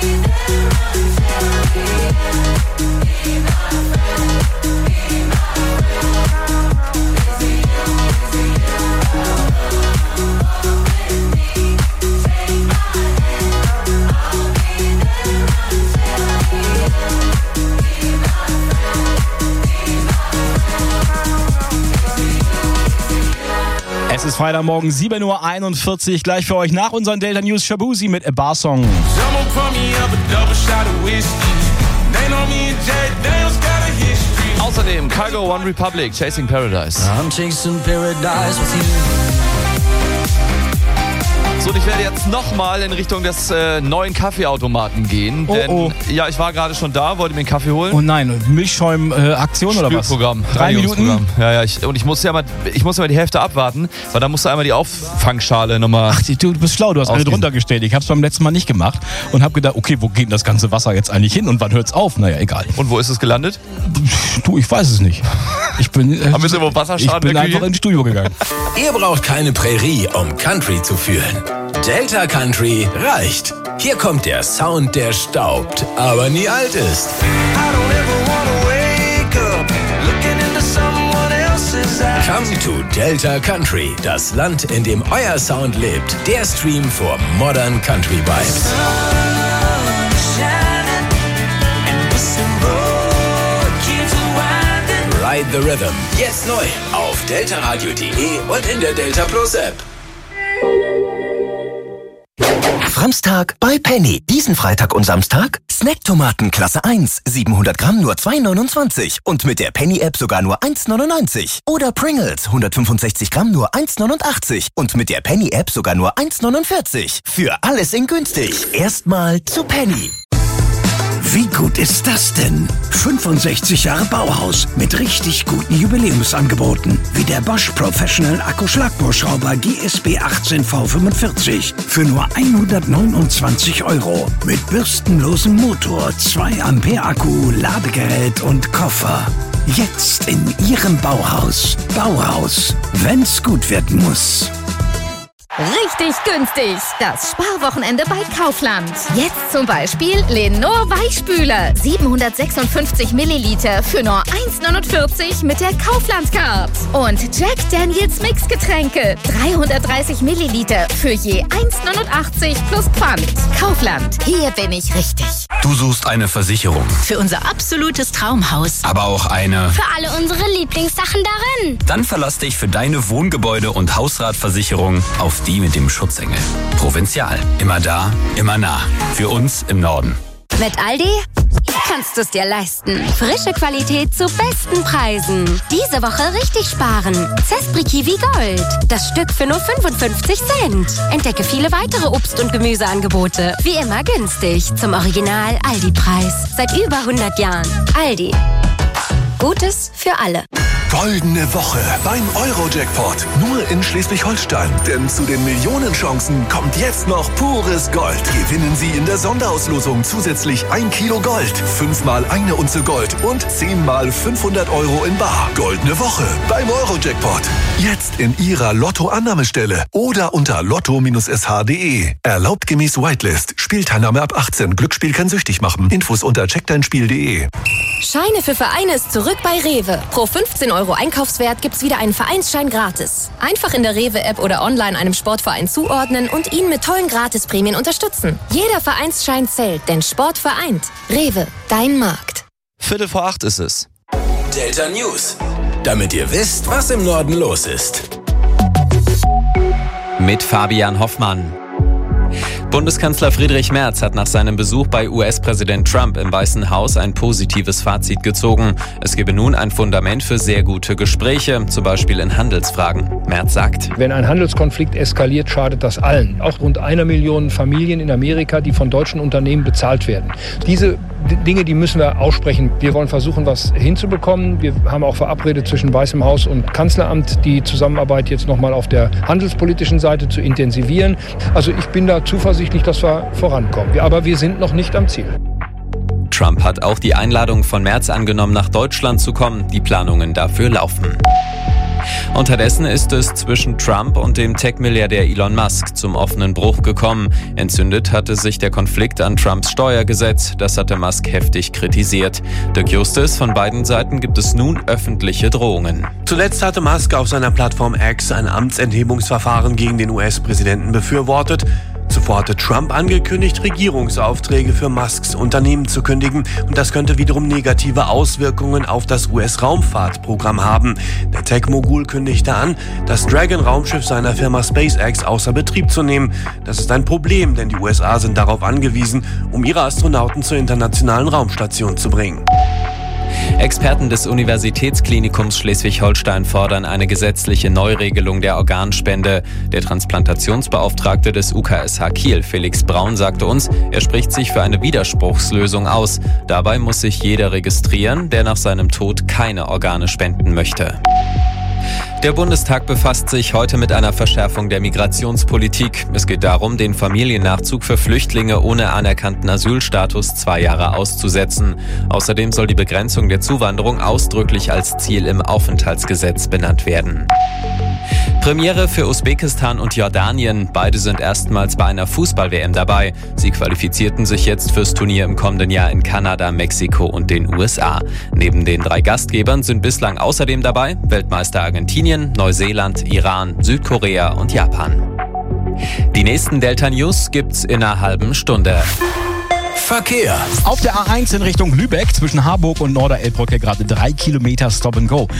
Es ist Freitagmorgen, 7:41 Uhr. Gleich für euch nach unseren Delta News Shabuzi mit A Bar Song. Außerdem Cargo One Republic, Chasing Paradise. I'm chasing paradise with you. So, und ich werde jetzt nochmal in Richtung des neuen Kaffeeautomaten gehen. Denn, ja, ich war gerade schon da, wollte mir einen Kaffee holen. Oh nein, Milchschäum-Aktion oder was? Spülprogramm. 3 Minuten? Ja, ich muss ja mal die Hälfte abwarten, weil dann musst du einmal die Auffangschale nochmal... Ach, du bist schlau, du hast eine drunter gestellt. Ich hab's beim letzten Mal nicht gemacht und hab gedacht, okay, wo geht denn das ganze Wasser jetzt eigentlich hin und wann hört's auf? Naja, egal. Und wo ist es gelandet? Du, ich weiß es nicht. Ich bin einfach ins Studio gegangen. Ihr braucht keine Prärie, um Country zu fühlen. Delta Country reicht. Hier kommt der Sound, der staubt, aber nie alt ist. Come to Delta Country, das Land, in dem euer Sound lebt. Der Stream for Modern Country Vibes. Ride the Rhythm. Jetzt neu auf deltaradio.de und in der Delta Plus App. Framstag bei Penny. Diesen Freitag und Samstag Snacktomaten Klasse 1, 700 Gramm nur 2,29 und mit der Penny-App sogar nur 1,99. Oder Pringles, 165 Gramm nur 1,89 und mit der Penny-App sogar nur 1,49. Für alles in günstig. Erstmal zu Penny. Wie gut ist das denn? 65 Jahre Bauhaus mit richtig guten Jubiläumsangeboten. Wie der Bosch Professional Akkuschlagbohrschrauber GSB 18V45 für nur 129 €. Mit bürstenlosem Motor, 2 Ampere Akku, Ladegerät und Koffer. Jetzt in Ihrem Bauhaus. Bauhaus, wenn's gut werden muss. Richtig günstig. Das Sparwochenende bei Kaufland. Jetzt zum Beispiel Lenor Weichspüler. 756 Milliliter für nur 1,49 mit der Kaufland-Card. Und Jack Daniels Mixgetränke. 330 Milliliter für je 1,89 plus Pfand. Kaufland. Hier bin ich richtig. Du suchst eine Versicherung. Für unser absolutes Traumhaus. Aber auch eine... Für alle unsere Lieblingssachen darin. Dann verlass dich für deine Wohngebäude- und Hausratversicherung auf die mit dem Schutzengel. Provinzial. Immer da, immer nah. Für uns im Norden. Mit Aldi kannst du es dir leisten. Frische Qualität zu besten Preisen. Diese Woche richtig sparen. Zespri Kiwi Gold. Das Stück für nur 55 Cent. Entdecke viele weitere Obst- und Gemüseangebote. Wie immer günstig. Zum Original Aldi-Preis. Seit über 100 Jahren. Aldi. Gutes für alle. Goldene Woche beim Euro-Jackpot. Nur in Schleswig-Holstein. Denn zu den Millionenchancen kommt jetzt noch pures Gold. Gewinnen Sie in der Sonderauslosung zusätzlich 1 Kilo Gold, 5-mal eine Unze Gold und 10-mal 500 € in bar. Goldene Woche beim Euro-Jackpot. Jetzt in Ihrer Lotto-Annahmestelle oder unter lotto-sh.de. Erlaubt gemäß Whitelist. Spielteilnahme ab 18. Glücksspiel kann süchtig machen. Infos unter checkdeinspiel.de. Scheine für Vereine ist zurück bei Rewe. Pro 15 € Einkaufswert gibt's wieder einen Vereinsschein gratis. Einfach in der Rewe-App oder online einem Sportverein zuordnen und ihn mit tollen Gratisprämien unterstützen. Jeder Vereinsschein zählt, denn Sport vereint. Rewe, dein Markt. 7:45 ist es. Delta News. Damit ihr wisst, was im Norden los ist. Mit Fabian Hoffmann. Bundeskanzler Friedrich Merz hat nach seinem Besuch bei US-Präsident Trump im Weißen Haus ein positives Fazit gezogen. Es gebe nun ein Fundament für sehr gute Gespräche, zum Beispiel in Handelsfragen. Merz sagt: Wenn ein Handelskonflikt eskaliert, schadet das allen. Auch rund 1 Million Familien in Amerika, die von deutschen Unternehmen bezahlt werden. Diese Dinge, die müssen wir aussprechen. Wir wollen versuchen, was hinzubekommen. Wir haben auch verabredet zwischen Weißem Haus und Kanzleramt, die Zusammenarbeit jetzt nochmal auf der handelspolitischen Seite zu intensivieren. Also ich bin da zuversichtlich, dass wir vorankommen. Aber wir sind noch nicht am Ziel. Trump hat auch die Einladung von Merz angenommen, nach Deutschland zu kommen. Die Planungen dafür laufen. Unterdessen ist es zwischen Trump und dem Tech-Milliardär Elon Musk zum offenen Bruch gekommen. Entzündet hatte sich der Konflikt an Trumps Steuergesetz. Das hatte Musk heftig kritisiert. Dirk Justus, von beiden Seiten gibt es nun öffentliche Drohungen. Zuletzt hatte Musk auf seiner Plattform X ein Amtsenthebungsverfahren gegen den US-Präsidenten befürwortet. Zuvor hatte Trump angekündigt, Regierungsaufträge für Musks Unternehmen zu kündigen, und das könnte wiederum negative Auswirkungen auf das US-Raumfahrtprogramm haben. Der Tech-Mogul kündigte an, das Dragon-Raumschiff seiner Firma SpaceX außer Betrieb zu nehmen. Das ist ein Problem, denn die USA sind darauf angewiesen, um ihre Astronauten zur internationalen Raumstation zu bringen. Experten des Universitätsklinikums Schleswig-Holstein fordern eine gesetzliche Neuregelung der Organspende. Der Transplantationsbeauftragte des UKSH Kiel, Felix Braun, sagte uns, er spricht sich für eine Widerspruchslösung aus. Dabei muss sich jeder registrieren, der nach seinem Tod keine Organe spenden möchte. Der Bundestag befasst sich heute mit einer Verschärfung der Migrationspolitik. Es geht darum, den Familiennachzug für Flüchtlinge ohne anerkannten Asylstatus 2 Jahre auszusetzen. Außerdem soll die Begrenzung der Zuwanderung ausdrücklich als Ziel im Aufenthaltsgesetz benannt werden. Premiere für Usbekistan und Jordanien. Beide sind erstmals bei einer Fußball-WM dabei. Sie qualifizierten sich jetzt fürs Turnier im kommenden Jahr in Kanada, Mexiko und den USA. Neben den 3 Gastgebern sind bislang außerdem dabei Weltmeister Argentinien, Neuseeland, Iran, Südkorea und Japan. Die nächsten Delta News gibt's in einer halben Stunde. Verkehr. Auf der A1 in Richtung Lübeck zwischen Harburg und Norderelbbrücke gerade 3 Kilometer Stop and Go.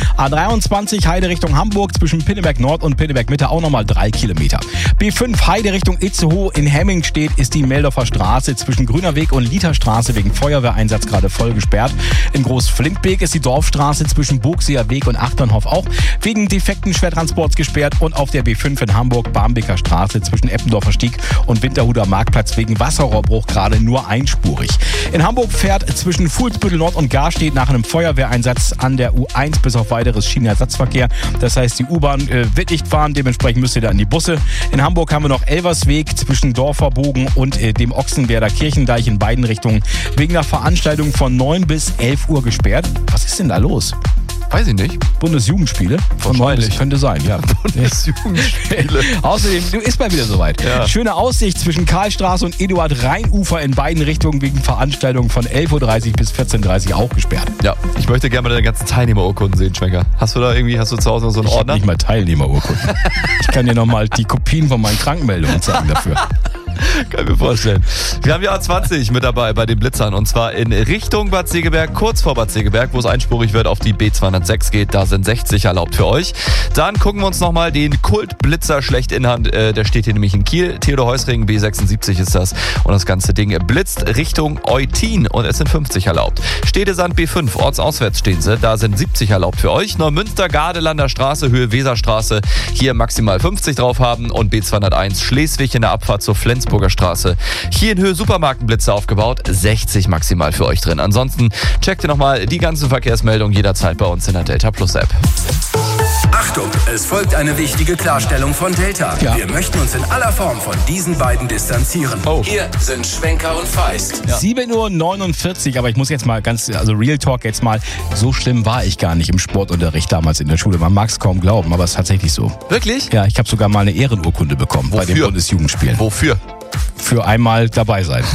A23 Heide Richtung Hamburg zwischen Pinneberg Nord und Pinneberg Mitte auch nochmal 3 Kilometer. B5 Heide Richtung Itzehoe in Hemmingstedt ist die Meldorfer Straße zwischen Grüner Weg und Literstraße wegen Feuerwehreinsatz gerade voll gesperrt. In Groß-Flintbeek ist die Dorfstraße zwischen Burgseer Weg und Achternhof auch wegen defekten Schwertransports gesperrt, und auf der B5 in Hamburg Barmbeker Straße zwischen Eppendorfer Stieg und Winterhuder Marktplatz wegen Wasserrohrbruch gerade nur einspurig. In Hamburg fährt zwischen Fuhlsbüttel Nord und Garstedt nach einem Feuerwehreinsatz an der U1 bis auf weiteres Schienenersatzverkehr. Das heißt, die U-Bahn wird nicht fahren, dementsprechend müsst ihr da in die Busse. In Hamburg haben wir noch Elversweg zwischen Dorferbogen und dem Ochsenwerder Kirchendeich in beiden Richtungen wegen einer Veranstaltung von 9 bis 11 Uhr gesperrt. Was ist denn da los? Weiß ich nicht. Bundesjugendspiele? Von 9 bis, könnte sein, ja. Bundesjugendspiele. Außerdem, du ist mal wieder soweit. Ja. Schöne Aussicht zwischen Karlstraße und Eduard-Rhein-Ufer in beiden Richtungen wegen Veranstaltungen von 11.30 Uhr bis 14.30 Uhr auch gesperrt. Ja, ich möchte gerne mal deine ganzen Teilnehmerurkunden sehen, Schwenker. Hast du zu Hause noch so einen Ordner? Ich hab nicht mal Teilnehmerurkunden. Ich kann dir nochmal die Kopien von meinen Krankenmeldungen zeigen dafür. Kann ich mir vorstellen. Wir haben die A20 mit dabei bei den Blitzern, und zwar in Richtung Bad Segeberg, kurz vor Bad Segeberg, wo es einspurig wird, auf die B206 geht. Da sind 60 erlaubt für euch. Dann gucken wir uns nochmal den Kultblitzer schlecht in Hand. Der steht hier nämlich in Kiel. Theodor Heusring, B76 ist das. Und das ganze Ding blitzt Richtung Eutin, und es sind 50 erlaubt. Stedesand B5, ortsauswärts stehen sie. Da sind 70 erlaubt für euch. Neumünster, Gardelander Straße, Höhe Weserstraße. Hier maximal 50 drauf haben. Und B201 Schleswig in der Abfahrt zur Flensburger Straße. Hier in Höhe Supermarkenblitze aufgebaut. 60 maximal für euch drin. Ansonsten checkt ihr nochmal die ganzen Verkehrsmeldungen jederzeit bei uns in der Delta Plus App. Achtung, es folgt eine wichtige Klarstellung von Delta. Ja. Wir möchten uns in aller Form von diesen beiden distanzieren. Hier sind Schwenker und Feist. Ja. 7.49 Uhr, aber ich muss jetzt mal Real Talk jetzt mal, so schlimm war ich gar nicht im Sportunterricht damals in der Schule. Man mag es kaum glauben, aber es ist tatsächlich so. Wirklich? Ja, ich habe sogar mal eine Ehrenurkunde bekommen. Wofür? Bei den Bundesjugendspielen. Wofür? Für einmal dabei sein.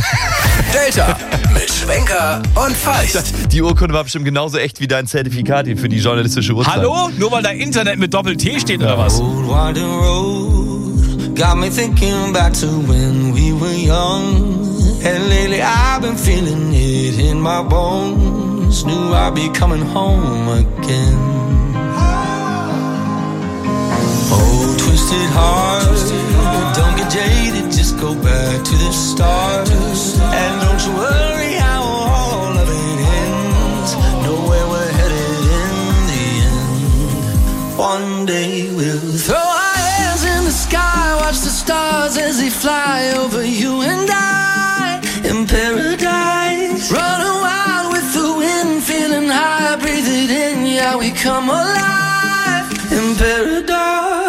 Delta mit Schwenker und Feist. Die Urkunde war bestimmt genauso echt wie dein Zertifikat hier für die journalistische Uhrzeit. Hallo? Nur weil da Internet mit Doppel-T steht oder was? Got me thinking back to when we were young. And lately I've been feeling it in my bones. Knew I'd be coming home again. Oh, twisted heart, don't get jaded, just go back to the start. And don't you worry how all of it ends. Know where we're headed in the end. One day we'll throw our hands in the sky, watch the stars as they fly over you and I. In paradise, running wild with the wind, feeling high, breathe it in, yeah, we come alive. In paradise.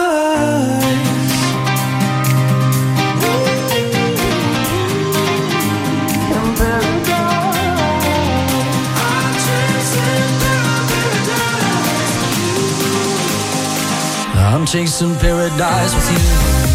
chasing paradise with you.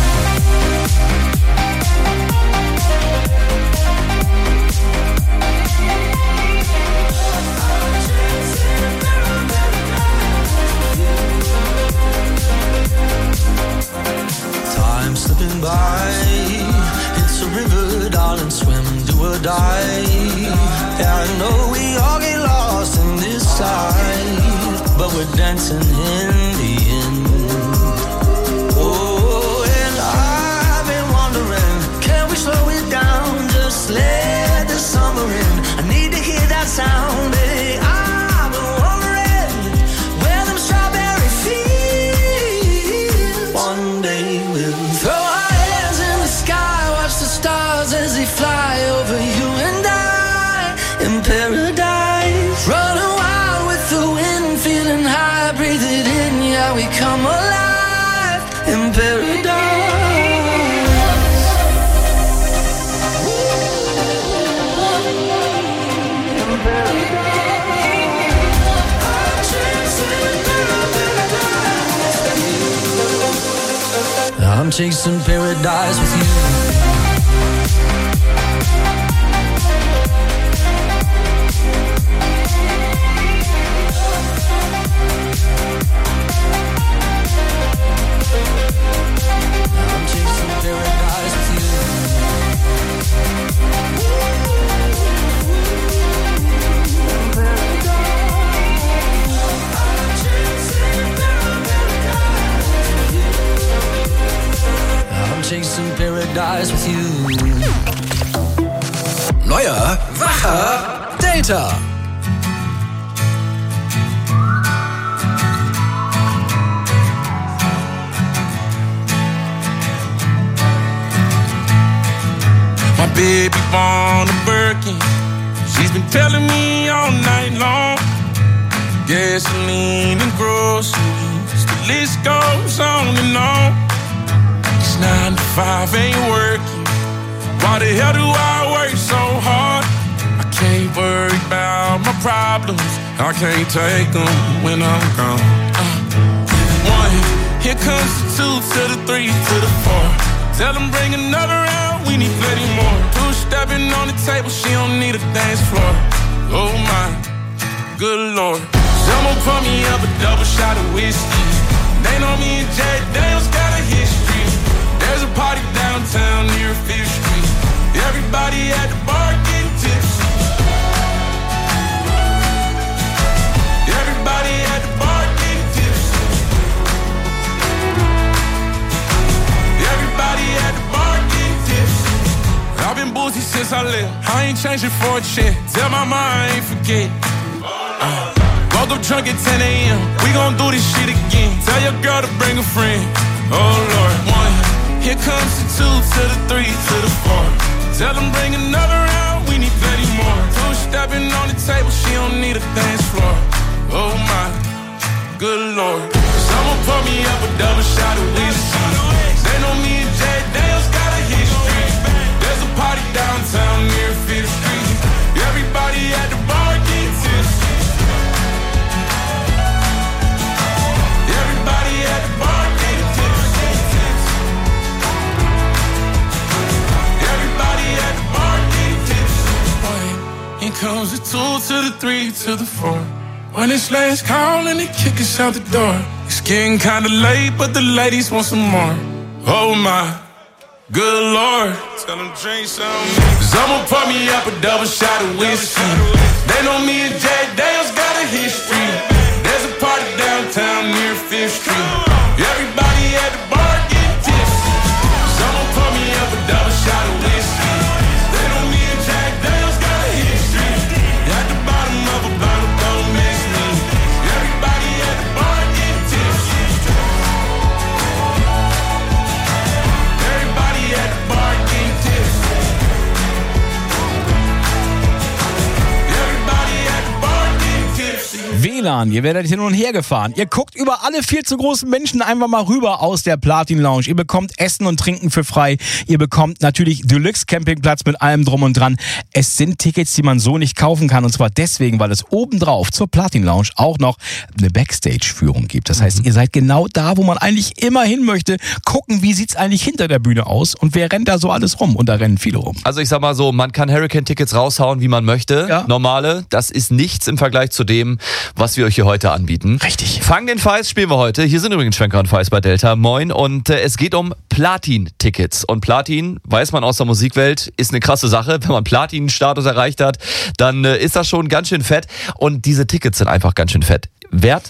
Time slipping by, it's a river, darling, swim, do or die. Yeah, I know we all get lost in this life, but we're dancing in the end. Oh, and I've been wondering, can we slow it down, just let the summer in. I need to hear that sound, baby. I've been wondering where them strawberry fields. One day we'll throw our hands in the sky, watch the stars as they fly over you and I in paradise. Running wild with the wind, feeling high, breathe it in, yeah, we come alive in paradise. I'm chasing paradise with you. I'm chasing paradise with you. I'm chasing paradise with you. Neuer, wacher Delta. My baby born a Birkin. She's been telling me all night long. Gasoline and groceries, the list goes on and on. 9 to 5 ain't working. Why the hell do I work so hard? I can't worry about my problems. I can't take them when I'm gone. 1, here comes the 2 to the 3 to the 4. Tell them bring another round, we need plenty more. 2 stepping on the table, she don't need a dance floor. Oh my, good Lord. Someone pour me up a double shot of whiskey. They know me and Jack Daniels got a history. There's a party downtown near 5th Street. Everybody at the bar getting tipsy. Everybody at the bar getting tipsy. Everybody at the bar getting tipsy. I've been boozy since I left. I ain't changing for a check. Tell my mom I ain't forget. Woke up drunk at 10 a.m. We gon' do this shit again. Tell your girl to bring a friend. Oh Lord. 1, here comes the 2 to the 3 to the 4. Tell them bring another round, we need plenty more. 2 stepping on the table, she don't need a dance floor. Oh my, good Lord. Someone pour me up a double shot of whiskey. They know me and Jack Daniels got a history. There's a party downtown near 5th Street. Everybody at the bar getting tipsy. Everybody at the bar getting tipsy. Everybody at the bar getting tipsy. Here comes the 2 to the 3 to the 4. When it's last call and they kick us out the door. It's getting kinda late, but the ladies want some more. Oh my, good Lord. Tell them drink some. Someone pour me up a double shot of whiskey. They know me and Jack Daniels got a history. There's a party downtown near 5th Street. Everybody at the bar getting tipsy. Someone pour me up a double shot of whiskey. They know me and Jack Daniels got a history. At the bottom of a bottle, don't miss me. Everybody at the bar getting tipsy. Everybody at the bar getting tipsy. Everybody at the bar. eingeladen, ihr werdet hin und her gefahren. Ihr guckt über alle viel zu großen Menschen einfach mal rüber aus der Platin Lounge. Ihr bekommt Essen und Trinken für frei. Ihr bekommt natürlich Deluxe Campingplatz mit allem drum und dran. Es sind Tickets, die man so nicht kaufen kann. Und zwar deswegen, weil es obendrauf zur Platin Lounge auch noch eine Backstage-Führung gibt. Das heißt, ihr seid genau da, wo man eigentlich immer hin möchte. Gucken, wie sieht's eigentlich hinter der Bühne aus und wer rennt da so alles rum? Und da rennen viele rum. Also ich sag mal so, man kann Hurricane-Tickets raushauen, wie man möchte. Ja. Normale, das ist nichts im Vergleich zu dem, was wir euch hier heute anbieten. Richtig. Fang den Feist spielen wir heute. Hier sind übrigens Schwenker und Feist bei Delta. Moin. Und es geht um Platin-Tickets. Und Platin, weiß man aus der Musikwelt, ist eine krasse Sache. Wenn man Platin-Status erreicht hat, dann ist das schon ganz schön fett. Und diese Tickets sind einfach ganz schön fett. Wert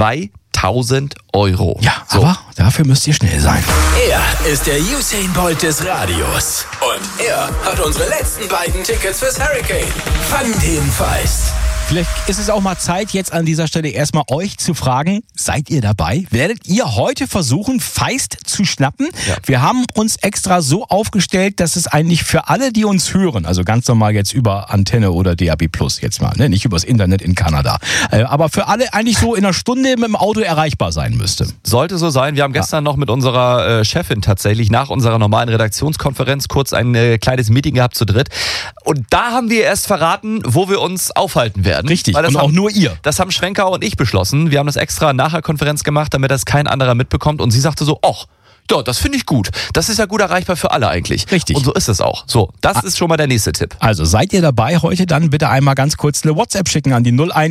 2.000 €. Ja, so. Aber dafür müsst ihr schnell sein. Er ist der Usain Bolt des Radios. Und er hat unsere letzten beiden Tickets fürs Hurricane. Fang den Feist. Vielleicht ist es auch mal Zeit, jetzt an dieser Stelle erstmal euch zu fragen, seid ihr dabei? Werdet ihr heute versuchen, Feist zu schnappen? Ja. Wir haben uns extra so aufgestellt, dass es eigentlich für alle, die uns hören, also ganz normal jetzt über Antenne oder DAB+, jetzt mal, ne? Nicht übers Internet in Kanada, aber für alle eigentlich so in einer Stunde mit dem Auto erreichbar sein müsste. Sollte so sein. Wir haben gestern noch mit unserer Chefin tatsächlich nach unserer normalen Redaktionskonferenz kurz ein kleines Meeting gehabt zu dritt. Und da haben wir erst verraten, wo wir uns aufhalten werden. Richtig, und auch nur ihr. Das haben Schwenker und ich beschlossen. Wir haben das extra nach der Konferenz gemacht, damit das kein anderer mitbekommt. Und sie sagte so, ach, ja, das finde ich gut. Das ist ja gut erreichbar für alle eigentlich. Richtig. Und so ist es auch. So, das ist schon mal der nächste Tipp. Also seid ihr dabei heute, dann bitte einmal ganz kurz eine WhatsApp schicken an die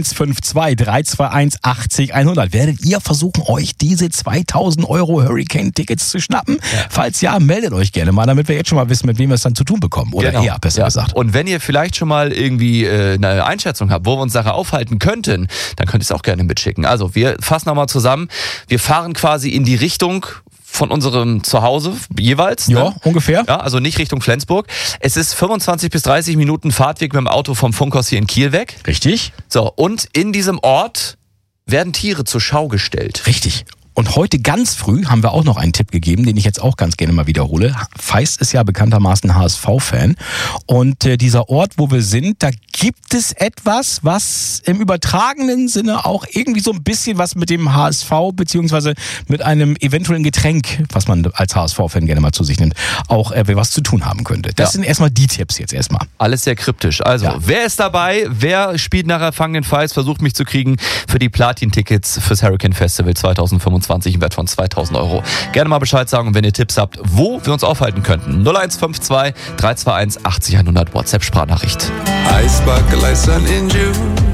0152 321 80 100. Werdet ihr versuchen, euch diese 2.000 € Hurricane-Tickets zu schnappen? Ja. Falls ja, meldet euch gerne mal, damit wir jetzt schon mal wissen, mit wem wir es dann zu tun bekommen. Oder genau. Eher, besser gesagt. Und wenn ihr vielleicht schon mal irgendwie eine Einschätzung habt, wo wir uns nachher aufhalten könnten, dann könnt ihr es auch gerne mitschicken. Also wir fassen nochmal zusammen. Wir fahren quasi in die Richtung von unserem Zuhause jeweils. Ja, ungefähr. Ja, also nicht Richtung Flensburg. Es ist 25 bis 30 Minuten Fahrtweg mit dem Auto vom Funkhaus hier in Kiel weg. Richtig. So, und in diesem Ort werden Tiere zur Schau gestellt. Richtig. Und heute ganz früh haben wir auch noch einen Tipp gegeben, den ich jetzt auch ganz gerne mal wiederhole. Feist ist ja bekanntermaßen HSV-Fan. Und dieser Ort, wo wir sind, da gibt es etwas, was im übertragenen Sinne auch irgendwie so ein bisschen was mit dem HSV beziehungsweise mit einem eventuellen Getränk, was man als HSV-Fan gerne mal zu sich nimmt, auch was zu tun haben könnte. Das sind erstmal die Tipps jetzt erstmal. Alles sehr kryptisch. Also, wer ist dabei? Wer spielt nachher Fang den Feist? Versucht mich zu kriegen für die Platin-Tickets fürs Hurricane Festival 2025 im Wert von 2.000 €. Gerne mal Bescheid sagen und wenn ihr Tipps habt, wo wir uns aufhalten könnten. 0152 321 80 100 WhatsApp-Sprachnachricht. Ice bucket like sun in June.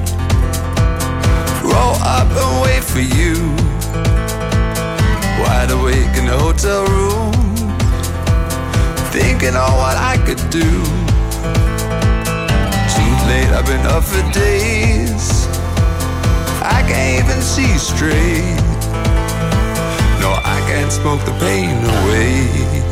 Roll up and wait for you. Wide awake in the hotel room. Thinking on what I could do. Too late, I've been up for days. I can't even see straight. No, I can't smoke the pain away.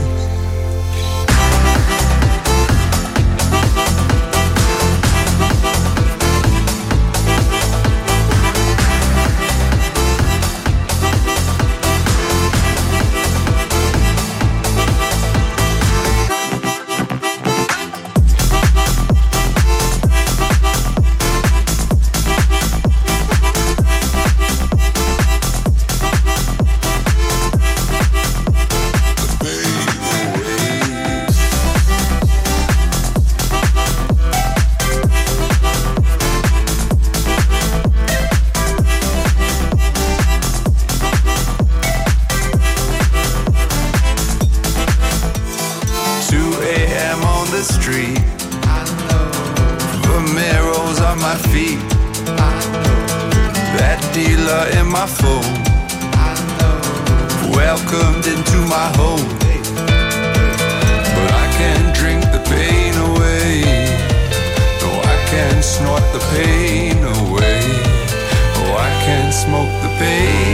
Welcomed into my home, but I can't drink the pain away. No, I can't snort the pain away. Oh, I can't smoke the pain